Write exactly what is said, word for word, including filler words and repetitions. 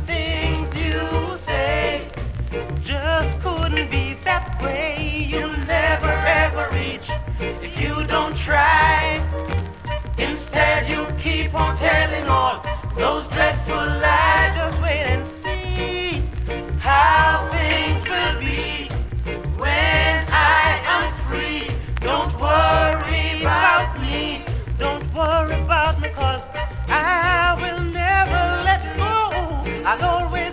things you say just couldn't be that way. You'll never ever reach if you don't try. Instead you keep on telling all those dreadful lies. Just wait and see how things will be when I am free. Don't worry about me, don't worry about me, cause I will never let go. I'll always